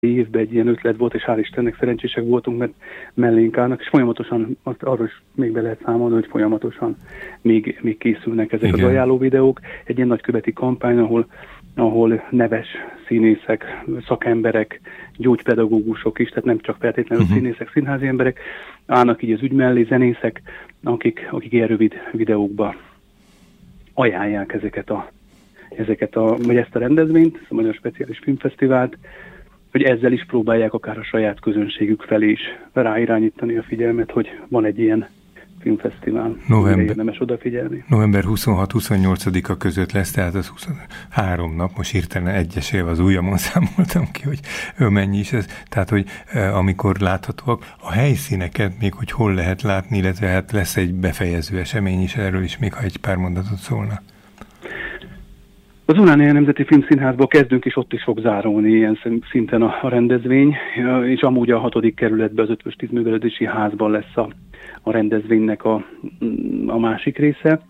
évben egy ilyen ötlet volt, és hál' Istennek szerencsések voltunk, mert mellénk állnak, és folyamatosan, arról is még be lehet számolni, hogy folyamatosan még készülnek ezek az ajánló videók. Egy ilyen nagyköveti kampány, ahol neves színészek, szakemberek, gyógypedagógusok is, tehát nem csak feltétlenül színészek, színházi emberek, állnak így az ügy mellé, zenészek, akik ilyen rövid videókba ajánlják vagy ezt a rendezvényt, a Magyar Speciális Filmfesztivált, hogy ezzel is próbálják akár a saját közönségük felé is ráirányítani a figyelmet, hogy van egy ilyen filmfesztivál, érdemes odafigyelni. November 26-28-a között lesz, tehát az 23 nap, most hirtelen egyesével az ujjamon számoltam ki, hogy mennyi is ez. Tehát, hogy amikor láthatóak a helyszíneket, még hogy hol lehet látni, illetve hát lesz egy befejező esemény is, erről is még ha egy pár mondatot szólna. Az Uránia Nemzeti Filmszínházból kezdünk, és ott is fog zárulni ilyen szinten a rendezvény, és amúgy a 6. kerületben, az Ötvös Tízművelődési Házban lesz a rendezvénynek a másik része.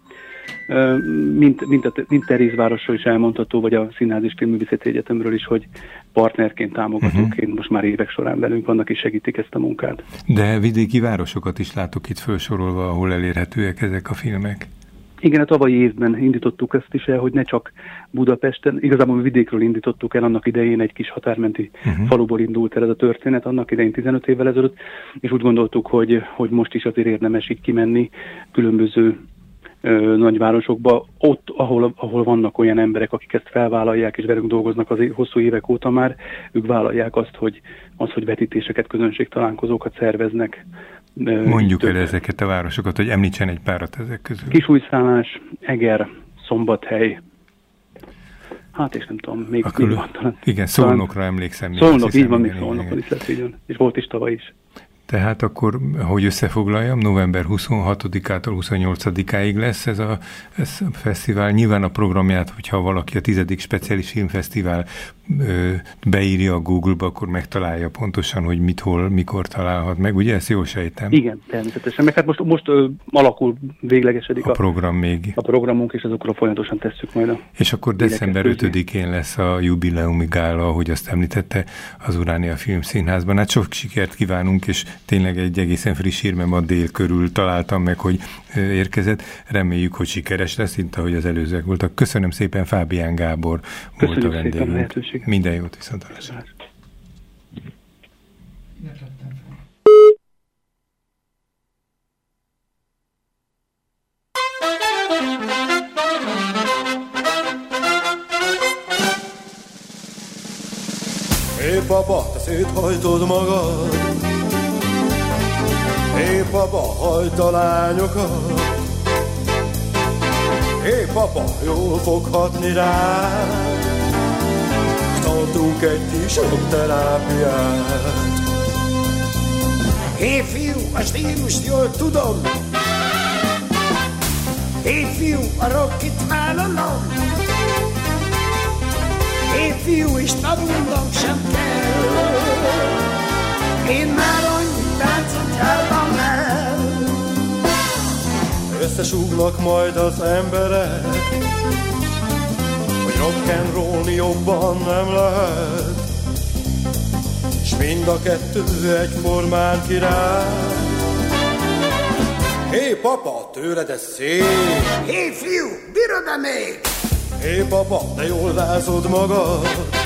Mint Terézvárosról is elmondható, vagy a Színház és Filmművészeti Egyetemről is, hogy partnerként, támogatóként most már évek során velünk vannak és segítik ezt a munkát. De vidéki városokat is látok itt felsorolva, ahol elérhetőek ezek a filmek. Igen, a tavalyi évben indítottuk ezt is el, hogy ne csak Budapesten, igazából vidékről indítottuk el, annak idején egy kis határmenti faluból indult el ez a történet, annak idején 15 évvel ezelőtt, és úgy gondoltuk, hogy most is azért érdemes így kimenni különböző nagyvárosokba, ott, ahol vannak olyan emberek, akik ezt felvállalják, és velünk dolgoznak az hosszú évek óta már, ők vállalják azt, hogy vetítéseket, közönségtalálkozókat szerveznek. Mondjuk el ezeket a városokat, hogy említsen egy párat ezek közül. Kisújszállás, Eger, Szombathely, hát és nem tudom, még van talán. Igen, Szolnokra emlékszem. Szolnok, így van, még Szolnokon is lesz, így van. És volt is tavaly is. Tehát akkor, hogy összefoglaljam, november 26-ától 28-áig lesz ez a fesztivál. Nyilván a programját, hogyha valaki a 10. Speciális Filmfesztivál beírja a Google-ba, akkor megtalálja pontosan, hogy mit, hol, mikor találhat meg. Ugye ezt jól sejtem? Igen, természetesen. Meg hát most alakul, véglegesedik a program még. A programunk, és azokra folyamatosan tesszük majd És akkor december 5-én lesz a jubileumi gála, ahogy azt említette, az Uránia Filmszínházban. Hát sok sikert kívánunk, és tényleg egy egészen friss hír, mert ma dél körül találtam meg, hogy érkezett. Reméljük, hogy sikeres lesz, mint ahogy az előzőek voltak. Köszönöm szépen, Fábián Gábor volt a vendégünk. Minden jót, viszontlátásra. Hé papa, te széthajtod magad, hé papa, hagyd a lányokat, hé papa, jól fog hatni rád, tartunk egy kis rockterápiát. Hé fiú, a stílust jól tudom, hé fiú, a rockit vállalom, hé fiú, és tanulnom sem kell, én már annyi táncot jártam el. Összesúglak majd az emberek, hogy rock'n'rollni jobban nem lehet, s mind a kettő egyformán király. Hé papa, tőled ez szép, hé fiú, bírod-e még? Hé papa, de jól rázod magad,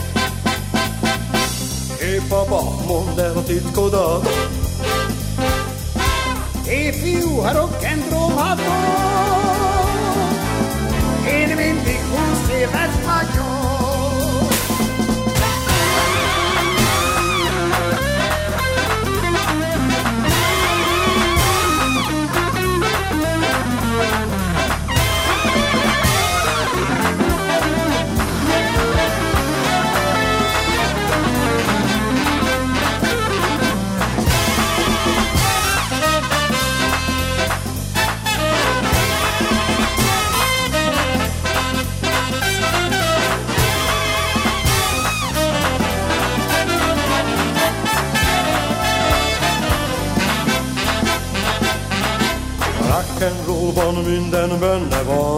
hé papa, mondd el a titkodat. Hé fiú, ha rock'n'rollhatok, én mindig 20 éves vagyok. Rock'n'rollban minden benne van,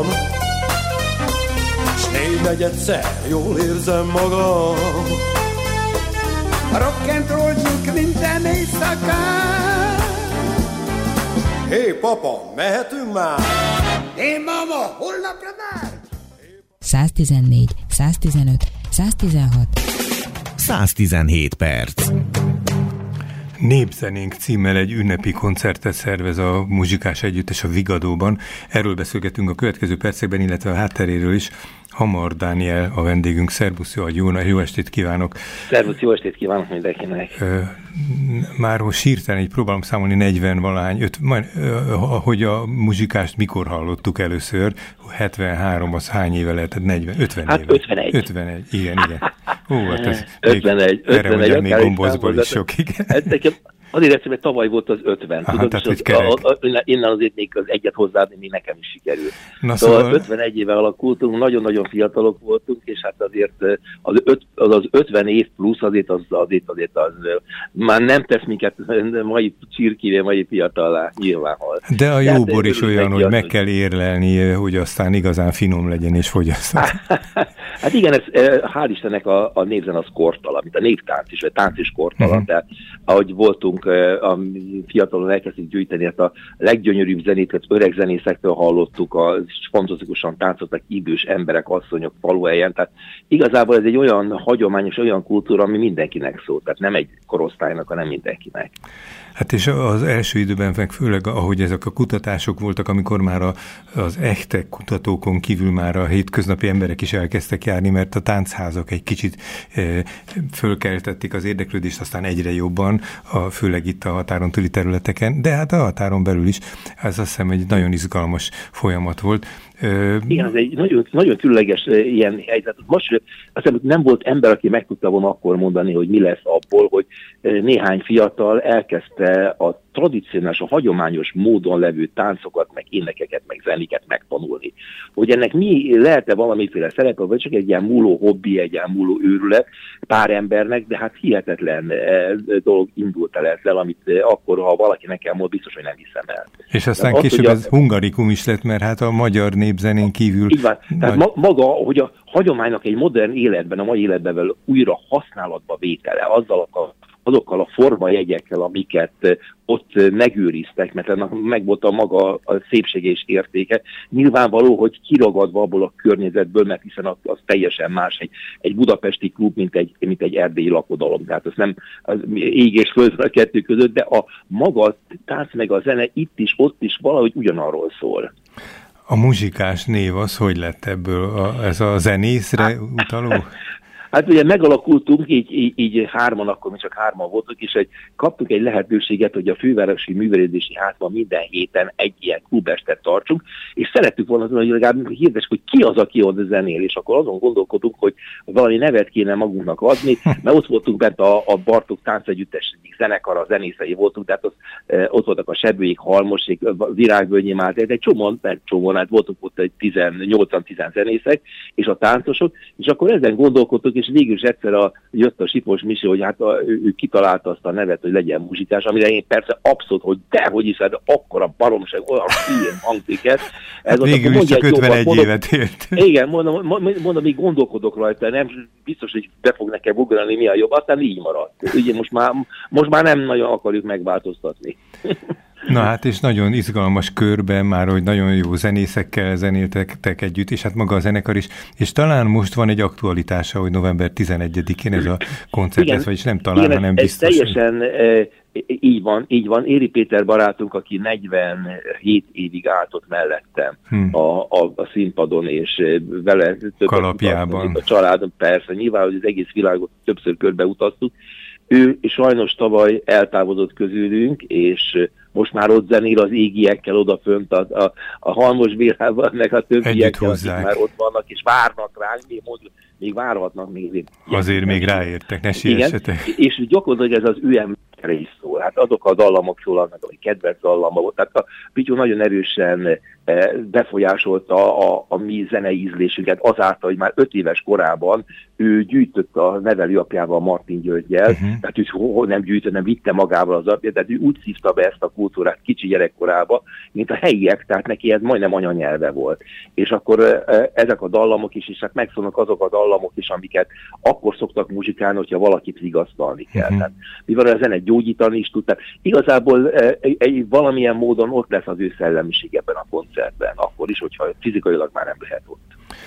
s 4/4-szer jól érzem magam. A Búcsút oldjuk minden éjszakán. Hé, papa, mehetünk már? Hé, mama, holnapra már? 114, 115, 116, 117 perc. Népzenénk címmel egy ünnepi koncertet szervez a muzsikás együttes a Vigadóban. Erről beszélgetünk a következő percekben, illetve a hátteréről is. Hamar Dániel a vendégünk. Szervusz, jó estét kívánok! Szervusz, jó estét kívánok mindenkinek! Már most hirtelen így próbálom számolni 40-valahány, hogy a muzsikást mikor hallottuk először, 73, az hány éve lehetett? 40, 50 hát éve. 51. 51, igen. Ó, hát ez 51, erre mondjam még gombózból is sok, igen. Azért eszem, hogy tavaly volt az 50. Tudod, tehát, innen azért még az egyet hozzáadni, még nekem is sikerült. Szóval 51 éve alakultunk, nagyon-nagyon fiatalok voltunk, és hát azért az 50 év plusz azért az már nem tesz minket mai csirkévé, mai fiatallá, nyilvánval. De a jóbor is olyan, hogy meg kell érlelni, hogy aztán igazán finom legyen és fogyaszthat. Hát igen, ez hál' Istennek a népzene az kortalan, mint a néptánc is, vagy tánc is kortalan, tehát ahogy voltunk, a fiatalon elkezdtük gyűjteni ezt a leggyönyörűbb zenét, öreg zenészektől hallottuk, fantasztikusan táncoltak idős emberek, asszonyok faluhelyen, tehát igazából ez egy olyan hagyományos, olyan kultúra, ami mindenkinek szól, tehát nem egy korosztálynak, hanem mindenkinek. Hát és az első időben meg főleg, ahogy ezek a kutatások voltak, amikor már az echte kutatókon kívül már a hétköznapi emberek is elkezdtek járni, mert a táncházak egy kicsit fölkeltették az érdeklődést, aztán egyre jobban, főleg itt a határon túli területeken, de hát a határon belül is. Ez azt hiszem egy nagyon izgalmas folyamat volt. Igen, ez egy nagyon, nagyon különleges ilyen helyzet. Most azt hiszem, nem volt ember, aki meg tudta volna akkor mondani, hogy mi lesz abból, hogy néhány fiatal elkezdte a tradicionális, a hagyományos módon levő táncokat, meg énekeket, meg zenéket megtanulni. Hogy ennek mi lehet-e valamiféle szerepe, vagy csak egy ilyen múló hobbi, egy ilyen múló őrület pár embernek, de hát hihetetlen dolog indult el ezzel, amit akkor, ha valakinek elmond, biztos, hogy nem hiszem el. És aztán tehát később ez hungarikum is lett, mert hát a magyar népzenén kívül... Így van. Tehát maga, hogy a hagyománynak egy modern életben, a mai életben újra használatba vétele, azokkal a formajegyekkel, amiket ott megőriztek, mert ennek megvolt a maga a szépsége és értéke. Nyilvánvaló, hogy kiragadva abból a környezetből, mert hiszen az teljesen más egy budapesti klub, mint egy erdélyi lakodalom. Tehát az nem az ég és föld a kettő között, de a maga tánc meg a zene itt is, ott is valahogy ugyanarról szól. A muzsikás név az, hogy lett ebből? Ez a zenészre utaló? Hát ugye megalakultunk, így hárman, akkor mi csak hárman voltunk, és kaptuk egy lehetőséget, hogy a Fővárosi Művelődési Házban minden héten egy ilyen klubestet tartsunk, és szerettük volna, hogy legalább hirdes, hogy ki az, aki ott zenél, és akkor azon gondolkodunk, hogy valami nevet kéne magunknak adni, mert ott voltunk bent a Bartók táncegyüttes egyik zenekar, a zenészei voltunk, tehát ott voltak a Sebőik, Halmosék, Virágvölgyi Máté, egy csomóan, hát voltunk ott egy 8-10 zenészek, és a táncosok, és akkor ezen gondolkodtuk, és végül is egyszer jött a Sipos Misi, hogy hát ő kitalálta azt a nevet, hogy legyen muzsikás, amire én persze abszolút, hogy dehogy is, hát akkora baromság, olyan hülyén hangzik ez. Végül is csak 51 évet élt. Igen, mondom, még gondolkodok rajta, nem biztos, hogy be fog nekem ugrani, mi a jobb, aztán így maradt. Ugye most már nem nagyon akarjuk megváltoztatni. Na hát, és nagyon izgalmas körben már, hogy nagyon jó zenészekkel zenéltek együtt, és hát maga a zenekar is, és talán most van egy aktualitása, hogy november 11-én ez a koncert lesz, vagyis nem talán, hanem biztos. Teljesen így van. Éri Péter barátunk, aki 47 évig állt ott mellettem a színpadon, és vele kalapjában. A családom, persze, nyilván, hogy az egész világot többször körbe utaztuk. Ő sajnos tavaly eltávozott közülünk, és most már ott zenél az égiekkel odafönt, a Halmos Bélával, meg a többiekkel, akik már ott vannak, és várnak ránk, még várhatnak még. Azért még ráértek, ne siessetek. És gyakorlatilag ez az ő emberre is szól. Hát azok a dallamok szólalnak, vagy kedvenc dallama volt. Tehát a Pityu nagyon erősen befolyásolta a mi zenei ízlésünket azáltal, hogy már 5 éves korában ő gyűjtött a nevelőapjával, Martin Györggyel, tehát ő nem gyűjtött, nem vitte magával az apját, tehát ő úgy szívta be ezt a kultúrát kicsi gyerekkorában, mint a helyiek, tehát neki ez majdnem anyanyelve volt. És akkor ezek a dallamok is, és hát megszólnak azok a dallamok, dallamok is, amiket akkor szoktak muzsikálni, hogyha valakit vigasztalni kell. Tehát, mivel a zene gyógyítani is tud, tehát igazából valamilyen módon ott lesz az ő szellemiség ebben a koncertben, akkor is, hogyha fizikailag már nem lehet ott.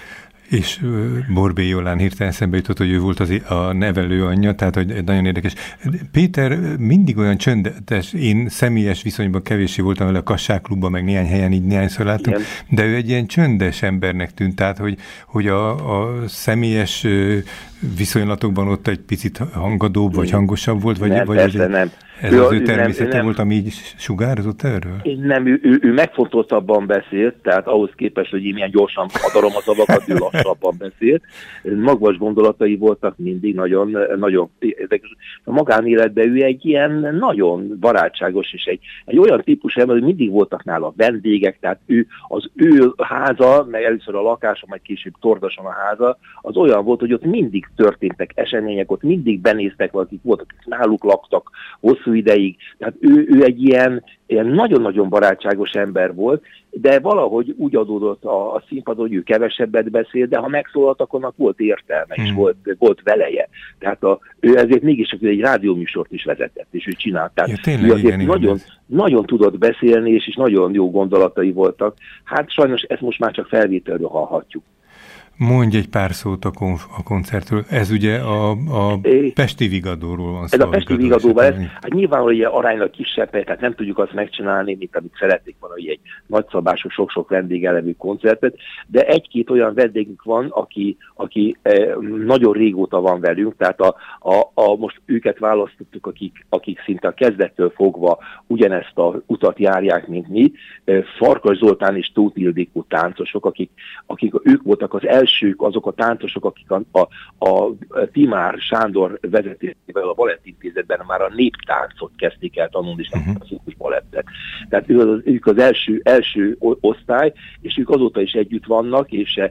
És Borbély Jolán hirtelen eszembe jutott, hogy ő volt a nevelő anyja, tehát hogy nagyon érdekes. Péter mindig olyan csöndes, én személyes viszonyban kevéssé voltam vele a Kassák klubban, meg néhány helyen így néhányszor láttam, de ő egy ilyen csöndes embernek tűnt, tehát hogy a személyes viszonylatokban ott egy picit hangadóbb, vagy hangosabb volt, vagy, nem, vagy persze, nem. Ez az ő természete volt, ami így sugározott erről? Nem, ő megfontoltabban beszélt, tehát ahhoz képest, hogy én milyen gyorsan adarom a szavakat, ő lassabban beszélt. Magvas gondolatai voltak mindig, nagyon, nagyon érdekes. A magánéletben ő egy ilyen nagyon barátságos, és egy olyan típus ember, hogy mindig voltak nála vendégek, tehát az ő háza, meg először a lakása, majd később Tordason a háza, az olyan volt, hogy ott mindig történtek események, ott mindig benéztek valakik, voltak, náluk laktak hosszú ideig. Tehát ő egy ilyen nagyon-nagyon barátságos ember volt, de valahogy úgy adódott a színpadon, hogy ő kevesebbet beszél, de ha megszólalt, akkor volt értelme, és volt veleje. Tehát ő ezért mégis egy rádióműsort is vezetett, és ő csinált. Tehát ő azért nagyon tudott beszélni, és nagyon jó gondolatai voltak. Hát sajnos ezt most már csak felvételről hallhatjuk. Mondj egy pár szót a koncertről. Ez ugye a Pesti Vigadóról van szó. Ez a Pesti Vigadóval, hát nyilvánvalóan ilyen aránylag kisebb, tehát nem tudjuk azt megcsinálni, mint amit szeretnék volna, hogy egy nagyszabású, sok-sok vendégelevű koncertet, de egy-két olyan vendégünk van, aki nagyon régóta van velünk, tehát most őket választottuk, akik szinte a kezdettől fogva ugyanezt az utat járják, mint mi. Farkas Zoltán és Tóth Ildikó táncosok, akik ők voltak az elsők, azok a táncosok, akik a Timár Sándor vezetésével a Balettintézetben már a néptáncot kezdték el tanulni, és nem a szukus balettet. Tehát ők az első osztály, és ők azóta is együtt vannak, és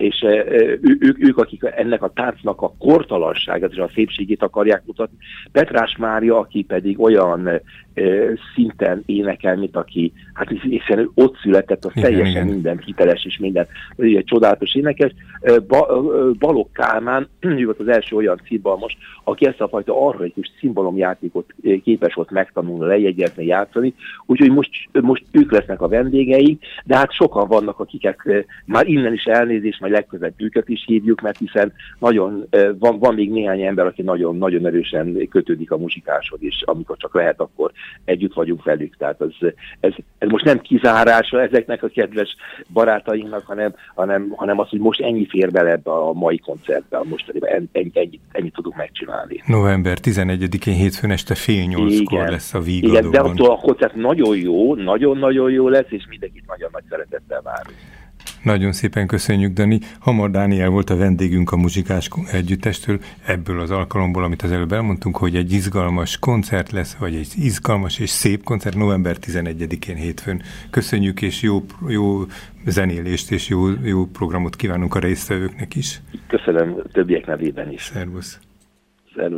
ők, akik ennek a táncnak a kortalanságát és a szépségét akarják mutatni. Petrás Mária, aki pedig olyan szinten énekel, mint aki, hát hiszen ott született, az teljesen minden hiteles és minden egy csodálatos énekes. Balogh Kálmán, ő volt az első olyan cimbalmos, aki ezt a fajta archaikus cimbalomjátékot képes volt megtanulni, lejegyezni, játszani, úgyhogy most ők lesznek a vendégeink, de hát sokan vannak, akiket már innen is elnézést, majd legközelebb őket is hívjuk, mert hiszen nagyon, van még néhány ember, aki nagyon-nagyon erősen kötődik a muzsikáshoz, és amikor csak lehet, akkor együtt vagyunk velük. Tehát ez most nem kizárása ezeknek a kedves barátainknak, hanem az, hogy most ennyi fér bele ebbe a mai koncertbe, mostaniban ennyit tudunk megcsinálni. November 11-én hétfőn este 7:30-kor lesz a Vigadóban. Igen, de attól a koncert nagyon jó, nagyon-nagyon jó lesz, és mindenkit nagyon nagy szeretettel várunk. Nagyon szépen köszönjük, Dani. Hamar Dániel volt a vendégünk a Muzsikás Együttestől, ebből az alkalomból, amit az előbb elmondtunk, hogy egy izgalmas koncert lesz, vagy egy izgalmas és szép koncert november 11-én hétfőn. Köszönjük, és jó zenélést és jó programot kívánunk a résztvevőknek is. Köszönöm többiek nevében is. Szervusz. Szervusz.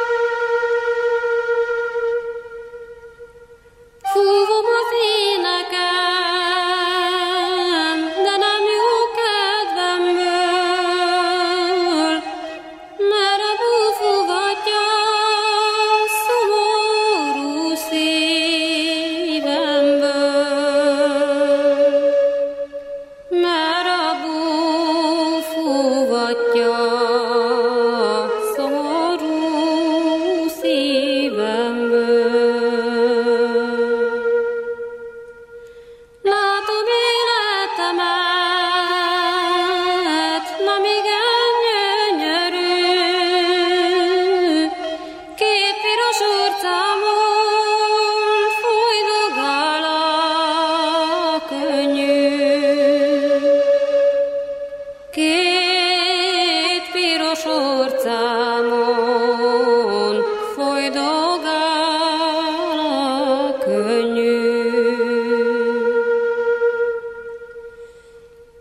Fúvom a fének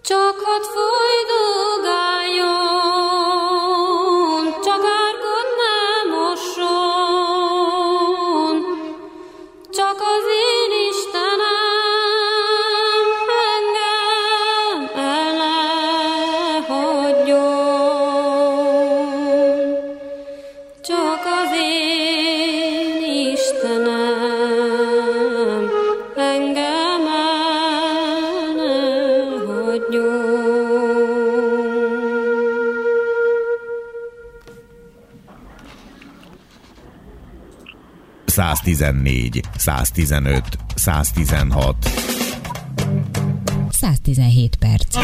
Csak hadd folydogáljon, csak árkod ne mosson, csak az én Istenem engem el ne hagyjon. Csak az én Istenem engem el ne hagyjon. 114, 115, 116. 117 perc.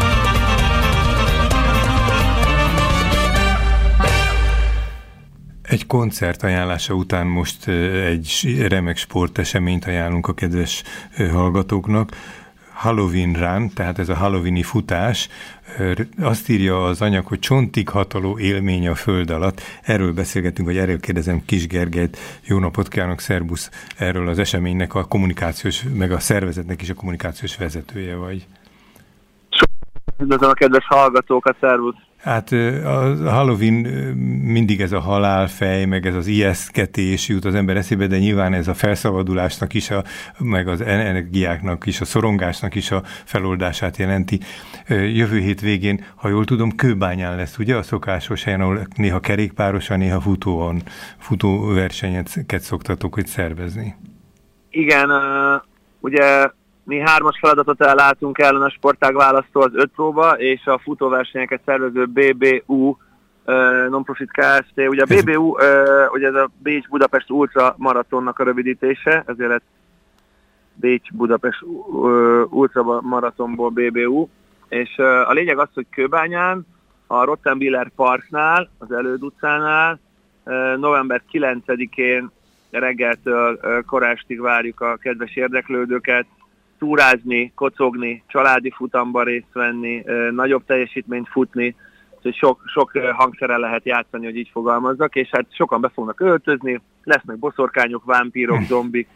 Egy koncert ajánlása után most egy remek sporteseményt ajánlunk a kedves hallgatóknak. Halloween Run, tehát ez a halloweeni futás. Azt írja az anyag, hogy csontig hatoló élmény a föld alatt. Erről beszélgetünk, vagy erről kérdezem Kis Gergelyt. Jó napot kívánok, szervusz! Erről az eseménynek a kommunikációs, meg a szervezetnek is a kommunikációs vezetője vagy. Üdvözlöm a kedves hallgatókat, szervusz! Hát a Halloween mindig ez a halálfej, meg ez az ijesztgetés jut az ember eszébe, de nyilván ez a felszabadulásnak is, meg az energiáknak is, a szorongásnak is a feloldását jelenti. Jövő hét végén, ha jól tudom, Kőbányán lesz, ugye, a szokásos helyen, ahol néha kerékpárosan, néha futóversenyeket szoktatok hogy szervezni. Igen, ugye mi 3-as feladatot ellátunk ellen a sportág választó az 5 próba, és a futóversenyeket szervező BBU non-profit Kft. Ugye a BBU, ugye ez a Bécs-Budapest Ultra Maratonnak a rövidítése, ezért lett Bécs-Budapest Ultra Maratonból BBU, és a lényeg az, hogy Kőbányán, a Rottenbiller Parknál, az Előd utcánál november 9-én reggeltől korástig várjuk a kedves érdeklődőket, túrázni, kocogni, családi futamban részt venni, nagyobb teljesítményt futni, úgyhogy sok hangszerrel lehet játszani, hogy így fogalmazzak, és hát sokan be fognak öltözni, lesznek boszorkányok, vámpírok, zombik,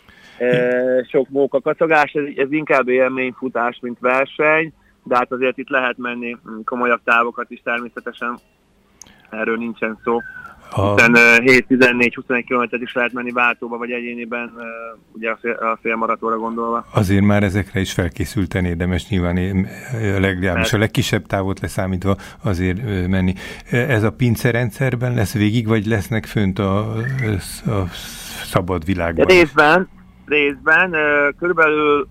sok móka kacagás, ez inkább élményfutás, mint verseny, de hát azért itt lehet menni komolyabb távokat is természetesen, erről nincsen szó. Hiszen 7-14-21 km is lehet menni váltóba, vagy egyéniben, ugye a félmaratonra gondolva. Azért már ezekre is felkészülten érdemes nyilván a legkisebb távot leszámítva azért menni. Ez a pincerendszerben lesz végig, vagy lesznek fönt a szabad világban? Részben körülbelül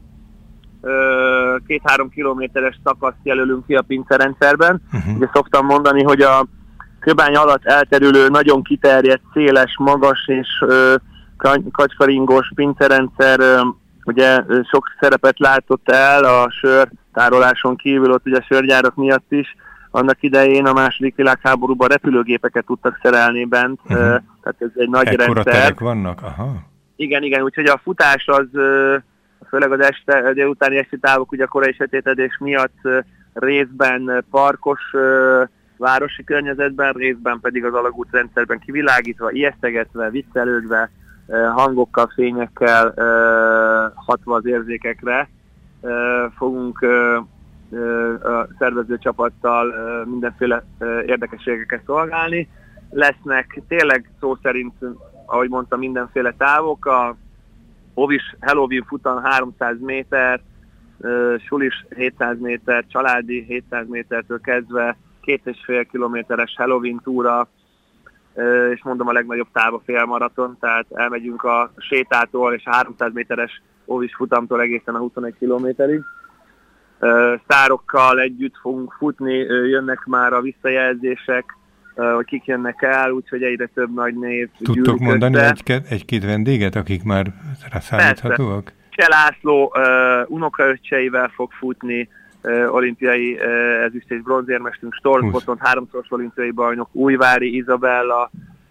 2-3 kilométeres szakaszt jelölünk ki a pincerendszerben. Ugye szoktam mondani, hogy a Kőbány alatt elterülő, nagyon kiterjedt, széles, magas és kacskaringós pincerendszer ugye sok szerepet látott el a sörtároláson kívül, ott ugye a sörgyárak miatt is. Annak idején a második világháborúban repülőgépeket tudtak szerelni bent, tehát ez egy nagy ekkora rendszer. terek vannak? Aha. Igen, úgyhogy a futás az, főleg az délutáni esti távok, ugye a korai sötétedés miatt részben parkos, városi környezetben, részben pedig az alagútrendszerben kivilágítva, ijesztegetve, viccelődve, hangokkal, fényekkel, hatva az érzékekre fogunk a szervezőcsapattal mindenféle érdekességeket szolgálni. Lesznek tényleg szó szerint, ahogy mondtam, mindenféle távok, a Ovis Halloween futam 300 méter, sulis 700 méter, családi 700 métertől kezdve 2,5 kilométeres Halloween túra, és mondom a legnagyobb táv a félmaraton, tehát elmegyünk a sétától és a 300 méteres Ovis futamtól egészen a 21 kilométerig. Sztárokkal együtt fogunk futni, jönnek már a visszajelzések, hogy kik jönnek el, úgyhogy egyre több nagy név gyűlik. Tudtok mondani egy-két vendéget, akik már számíthatóak? Cseh László unokaöccseivel fog futni, olimpiai ezüst és bronzérmestünk, Storz Botont, 3-szoros olimpiai bajnok, Újvári Izabella,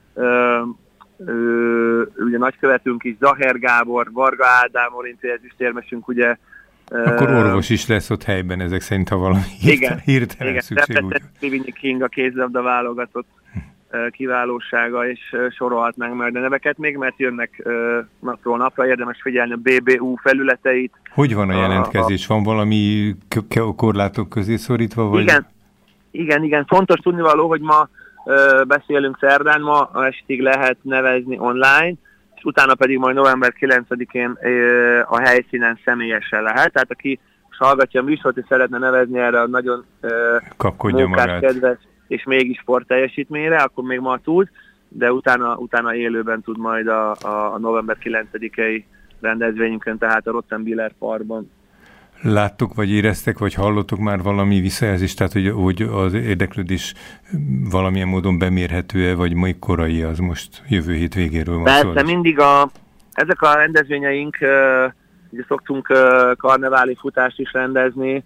ugye nagykövetünk is, Zaher Gábor, Varga Ádám, olimpiai ezüstérmesünk, ugye. Akkor orvos is lesz ott helyben ezek szerint, ha valami hirtelen szükség. Igen, Stevie King a kézilabda válogatott kiválósága, és sorolhatnánk meg a neveket még, mert jönnek napról napra, érdemes figyelni a BBU felületeit. Hogy van a jelentkezés? Van valami korlátok közé szorítva? Vagy? Igen. Fontos tudnivaló, hogy ma beszélünk szerdán, ma estig lehet nevezni online, és utána pedig majd november 9-én a helyszínen személyesen lehet. Tehát aki hallgatja a műsort és szeretne nevezni erre a nagyon mókás, kedves és mégis sportteljesítményre, akkor még ma tud, de utána élőben tud majd a november 9-i rendezvényünkön, tehát a Rottenbiller Parkban. Láttok, vagy éreztek, vagy hallottok már valami visszajelzést, tehát hogy az érdeklődés valamilyen módon bemérhető-e, vagy még korai, az most jövő hét végéről van szó? Persze, mindig ezek a rendezvényeink, ugye szoktunk karneváli futást is rendezni,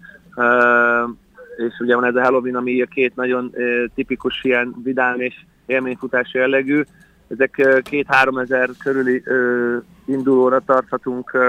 és ugye van ez a Halloween, ami két nagyon tipikus ilyen vidám és élményfutás jellegű. Ezek 2-3 ezer körüli indulóra tarthatunk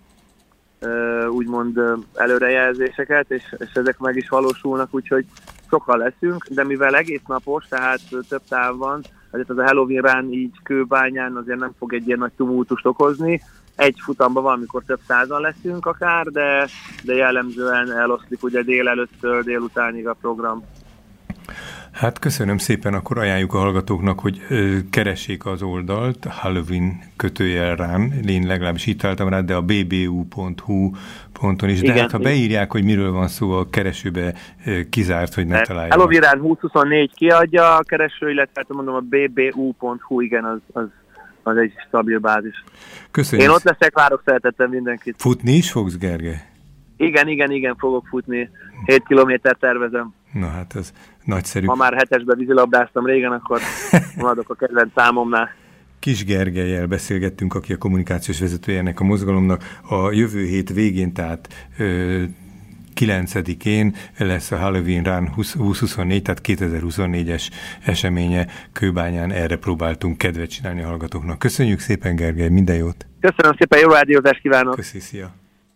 úgymond előrejelzéseket, és ezek meg is valósulnak, úgyhogy sokan leszünk, de mivel egész napos, tehát több táv van, azért az a Halloween run így Kőbányán azért nem fog egy ilyen nagy tumultust okozni. Egy futamban valamikor több százan leszünk akár, de jellemzően eloszlik ugye délelőttől délutánig a program. Hát köszönöm szépen, akkor ajánljuk a hallgatóknak, hogy keressék az oldalt, Halloween _run, én legalábbis itt álltam rá, de a bbu.hu ponton is, de igen, hát ha beírják, hogy miről van szó a keresőbe, kizárt, hogy ne találják. Halloween Run 2024 kiadja a kereső, illetve mondom a bbu.hu, igen, az egy stabil bázis. Köszönjük. Én ott leszek, várok szeretettel mindenkit. Futni is fogsz, Gergely? Igen, fogok futni. 7 kilométer tervezem. Na hát ez nagyszerű. Ha már 7-esbe vízilabdáztam régen, akkor maradok a kedvenc számomnál. Kis Gergellyel beszélgettünk, aki a kommunikációs vezetője ennek a mozgalomnak. A jövő hét végén, tehát 9-én lesz a Halloween Run 2024, tehát 2024-es eseménye Kőbányán. Erre próbáltunk kedvet csinálni a hallgatóknak. Köszönjük szépen, Gergely, minden jót! Köszönöm szépen, jó rádiózást kívánok! Köszi, szia!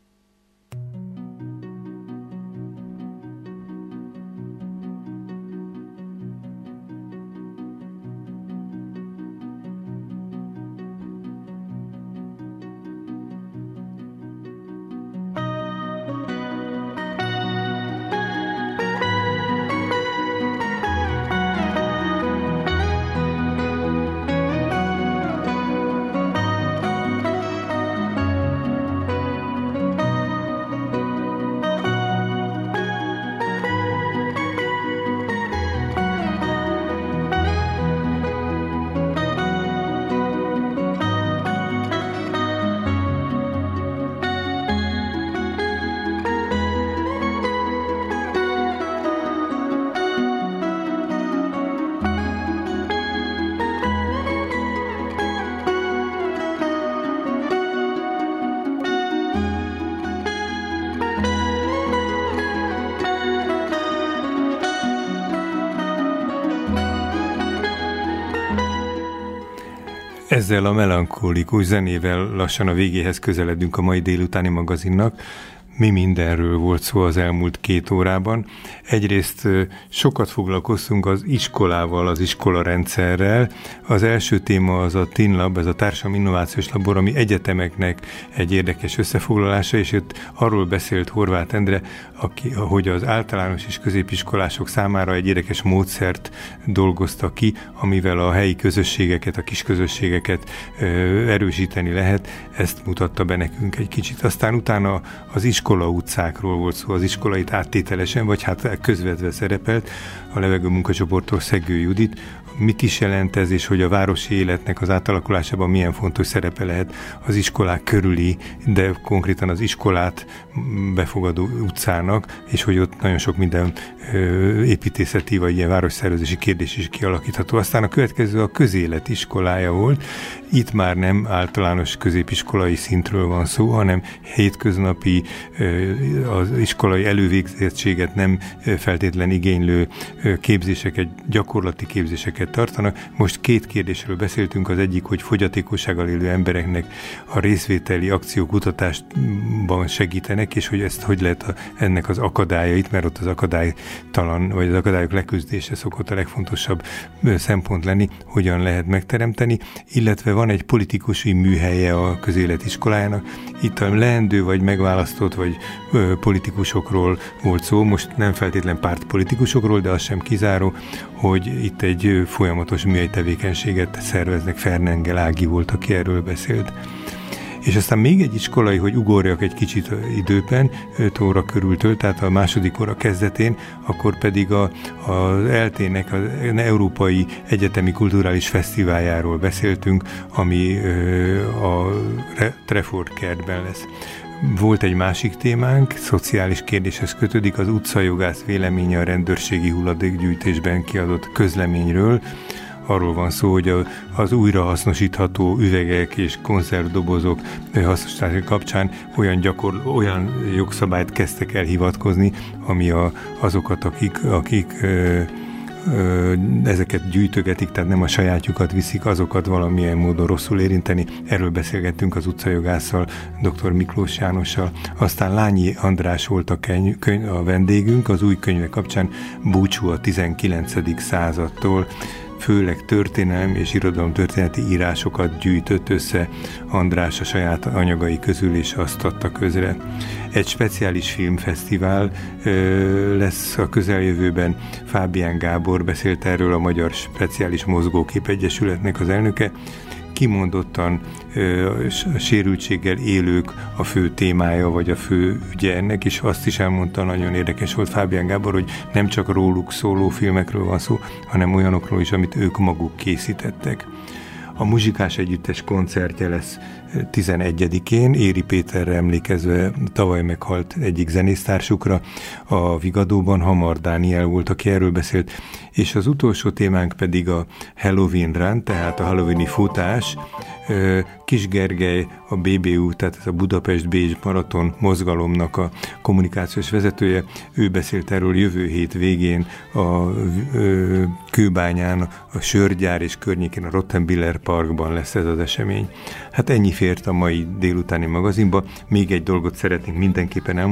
Ezzel a melankólikus zenével lassan a végéhez közeledünk a mai délutáni magazinnak. Mi mindenről volt szó az elmúlt 2 órában. Egyrészt sokat foglalkoztunk az iskolával, az iskolarendszerrel. Az első téma az a TINLAB, ez a Társadalmi Innovációs Labor, ami egyetemeknek egy érdekes összefoglalása, és itt arról beszélt Horváth Endre, hogy az általános és középiskolások számára egy érdekes módszert dolgozta ki, amivel a helyi közösségeket, a kisközösségeket erősíteni lehet. Ezt mutatta be nekünk egy kicsit. Aztán utána az iskola utcákról volt szó, az iskolait áttételesen, vagy hát közvetve szerepelt a Levegő munkacsoporttól Szegő Judit. Mit is jelent ez, és hogy a városi életnek az átalakulásában milyen fontos szerepe lehet az iskolák körüli, de konkrétan az iskolát befogadó utcának, és hogy ott nagyon sok minden építészeti vagy ilyen városszervezési kérdés is kialakítható. Aztán a következő a közélet iskolája volt. Itt már nem általános középiskolai szintről van szó, hanem hétköznapi, az iskolai elővégzettséget nem feltétlen igénylő képzéseket, gyakorlati képzéseket beszélgetéseket tartanak. Most két kérdésről beszéltünk, az egyik, hogy fogyatékossággal élő embereknek a részvételi akciókutatásban segítenek, és hogy ezt hogy lehet ennek az akadályait, mert ott az akadálytalan, vagy az akadályok leküzdése szokott a legfontosabb szempont lenni, hogyan lehet megteremteni, illetve van egy politikusi műhelye a közéletiskolájának. Itt a leendő, vagy megválasztott, vagy politikusokról volt szó, most nem feltétlen pártpolitikusokról, de az sem kizáró, hogy itt egy folyamatos műhely tevékenységet szerveznek. Fernengel Ági volt, aki erről beszélt. És aztán még egy iskolai, hogy ugorjak egy kicsit időben, 5 óra körültől, tehát a második óra kezdetén, akkor pedig az ELTE-nek az Európai Egyetemi Kulturális Fesztiváljáról beszéltünk, ami a Trefort kertben lesz. Volt egy másik témánk, szociális kérdéshez kötődik, az utcajogász véleménye a rendőrségi hulladékgyűjtésben kiadott közleményről. Arról van szó, hogy az újrahasznosítható üvegek és konzervdobozok hasznosítása kapcsán olyan jogszabályt kezdtek el hivatkozni, ami azokat, akik ezeket gyűjtögetik, tehát nem a sajátjukat viszik, azokat valamilyen módon rosszul érinteni. Erről beszélgettünk az utcajogásszal, dr. Miklós Jánossal. Aztán Lányi András volt a vendégünk, az új könyve kapcsán Búcsú a 19. századtól. Főleg történelmi és irodalomtörténeti írásokat gyűjtött össze András a saját anyagai közül, és azt adta közre. Egy speciális filmfesztivál lesz a közeljövőben. Fábián Gábor beszélt erről, a Magyar Speciális Mozgókép Egyesületnek az elnöke. Kimondottan a sérültséggel élők a fő témája, vagy a fő ügye ennek, és azt is elmondta, nagyon érdekes volt Fábián Gábor, hogy nem csak róluk szóló filmekről van szó, hanem olyanokról is, amit ők maguk készítettek. A Muzsikás Együttes koncertje lesz 11-én, Éri Péterre emlékezve tavaly meghalt egyik zenésztársukra a Vigadóban, Hamar Dániel volt, aki erről beszélt, és az utolsó témánk pedig a Halloween Run, tehát a halloweeni futás. Kis Gergely, a BBU, tehát ez a Budapest-Bécs maraton mozgalomnak a kommunikációs vezetője, ő beszélt erről jövő hét végén a Kőbányán, a Sörgyár és környékén, a Rottenbiller Parkban lesz ez az esemény. Hát ennyi fért a mai délutáni magazinba. Még egy dolgot szeretnénk mindenképpen elmondani,